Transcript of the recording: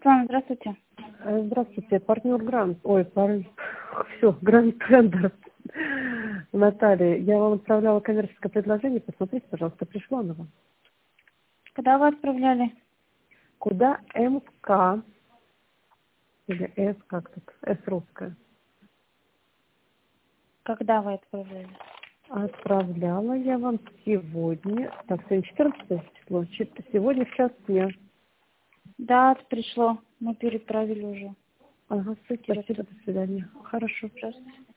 Светлана, здравствуйте. Здравствуйте, партнер Грант. Все, Грант Трендер. Наталья, я вам отправляла коммерческое предложение. Посмотрите, пожалуйста, пришло оно вам. Когда вы отправляли? Куда МК или С, как тут, С русская. Когда вы отправляли? Отправляла я вам сегодня, так, сегодня 14 число, сегодня в час дня. Да, пришло. Мы переправили уже. Ага, спасибо, до свидания. Хорошо. Здравствуйте.